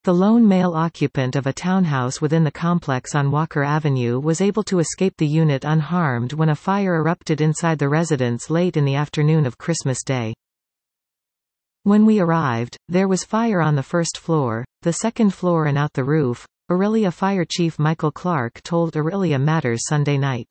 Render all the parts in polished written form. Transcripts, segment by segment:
The lone male occupant of a townhouse within the complex on Walker Avenue was able to escape the unit unharmed when a fire erupted inside the residence late in the afternoon of Christmas Day. When we arrived, there was fire on the first floor, the second floor and out the roof, Orillia Fire Chief Michael Clark told Orillia Matters Sunday night.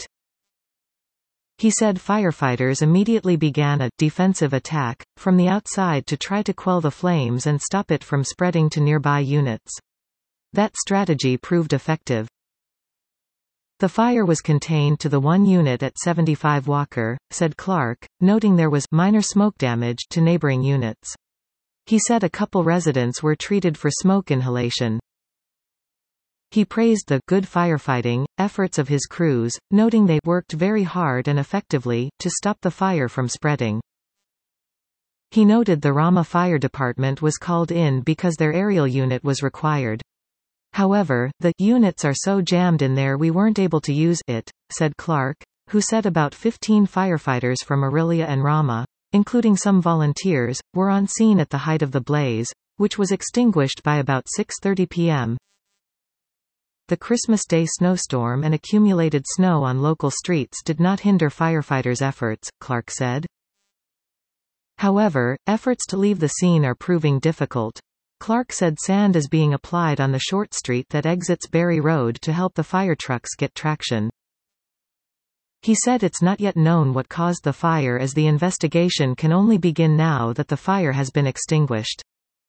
He said firefighters immediately began a defensive attack from the outside to try to quell the flames and stop it from spreading to nearby units. That strategy proved effective. The fire was contained to the one unit at 75 Walker, said Clark, noting there was minor smoke damage to neighboring units. He said a couple residents were treated for smoke inhalation. He praised the good firefighting efforts of his crews, noting they worked very hard and effectively to stop the fire from spreading. He noted the Ramah Fire Department was called in because their aerial unit was required. However, the units are so jammed in there we weren't able to use it, said Clark, who said about 15 firefighters from Orillia and Ramah, including some volunteers, were on scene at the height of the blaze, which was extinguished by about 6:30 p.m. The Christmas Day snowstorm and accumulated snow on local streets did not hinder firefighters' efforts, Clark said. However, efforts to leave the scene are proving difficult. Clark said sand is being applied on the short street that exits Berry Road to help the fire trucks get traction. He said it's not yet known what caused the fire as the investigation can only begin now that the fire has been extinguished.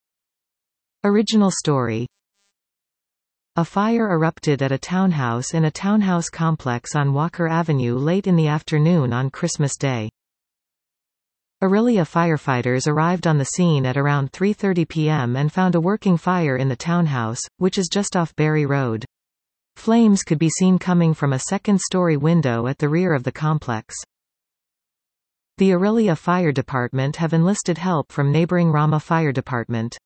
Original story. A fire erupted at a townhouse in a townhouse complex on Walker Avenue late in the afternoon on Christmas Day. Orillia firefighters arrived on the scene at around 3:30 p.m. and found a working fire in the townhouse, which is just off Berry Road. Flames could be seen coming from a second-story window at the rear of the complex. The Orillia Fire Department have enlisted help from neighboring Ramah Fire Department.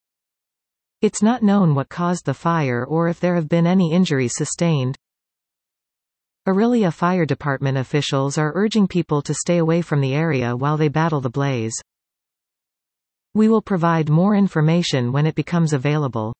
It's not known what caused the fire or if there have been any injuries sustained. Orillia Fire Department officials are urging people to stay away from the area while they battle the blaze. We will provide more information when it becomes available.